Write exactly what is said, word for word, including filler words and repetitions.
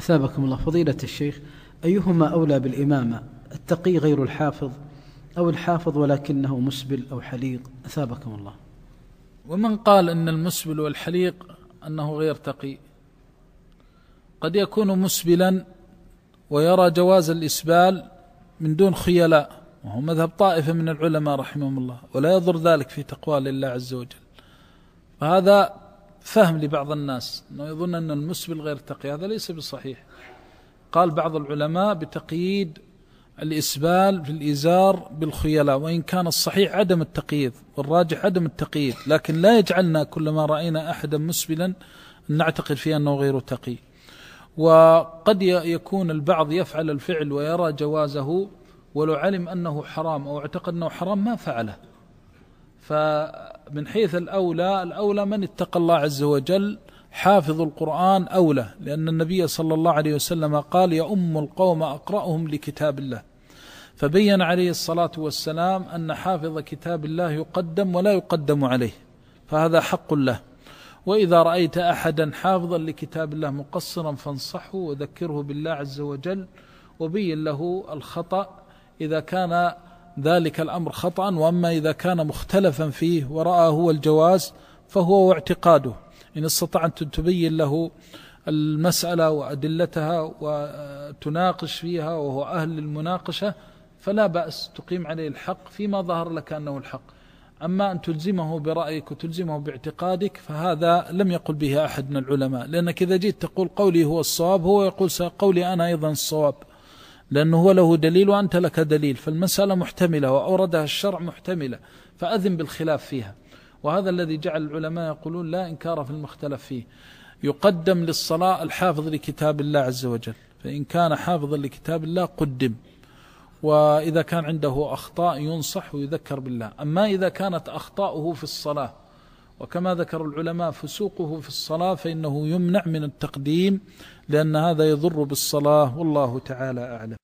أثابكم الله فضيلة الشيخ، أيهما أولى بالإمامة، التقي غير الحافظ أو الحافظ ولكنه مسبل أو حليق؟ أثابكم الله. ومن قال أن المسبل والحليق أنه غير تقي، قد يكون مسبلا ويرى جواز الإسبال من دون خيلاء، وهو مذهب طائفة من العلماء رحمهم الله، ولا يضر ذلك في تقوى لله عز وجل. فهذا فهم لبعض الناس أنه يظن أن المسبل غير تقي، هذا ليس بصحيح. قال بعض العلماء بتقييد الإسبال في الإزار بالخيلاء، وإن كان الصحيح عدم التقييد والراجح عدم التقييد، لكن لا يجعلنا كلما رأينا أحدا مسبلا نعتقد فيه أنه غير تقي. وقد يكون البعض يفعل الفعل ويرى جوازه ولو علم أنه حرام أو اعتقد أنه حرام ما فعله. فمن حيث الأولى الأولى من اتقى الله عز وجل حافظ القرآن أولى، لأن النبي صلى الله عليه وسلم قال يا أم القوم أقرأهم لكتاب الله، فبين عليه الصلاة والسلام أن حافظ كتاب الله يقدم ولا يقدم عليه، فهذا حق له. وإذا رأيت أحدا حافظا لكتاب الله مقصرا فانصحه وذكره بالله عز وجل وبين له الخطأ إذا كان ذلك الأمر خطأ، وأما إذا كان مختلفا فيه ورأى هو الجواز فهو واعتقاده. إن استطعت أن تبين له المسألة وأدلتها وتناقش فيها وهو أهل المناقشة فلا بأس، تقيم عليه الحق فيما ظهر لك أنه الحق. أما أن تلزمه برأيك وتلزمه باعتقادك فهذا لم يقل به أحد من العلماء، لأنك إذا جيت تقول قولي هو الصواب هو يقول قولي أنا أيضا الصواب، لأنه هو له دليل وأنت لك دليل، فالمسألة محتملة وأوردها الشرع محتملة، فأذن بالخلاف فيها. وهذا الذي جعل العلماء يقولون لا إنكار في المختلف فيه، يقدم للصلاة الحافظ لكتاب الله عز وجل، فإن كان حافظا لكتاب الله قدم، وإذا كان عنده أخطاء ينصح ويذكر بالله. أما إذا كانت أخطاؤه في الصلاة وكما ذكر العلماء فسوقه في الصلاة فإنه يمنع من التقديم، لأن هذا يضر بالصلاة، والله تعالى أعلم.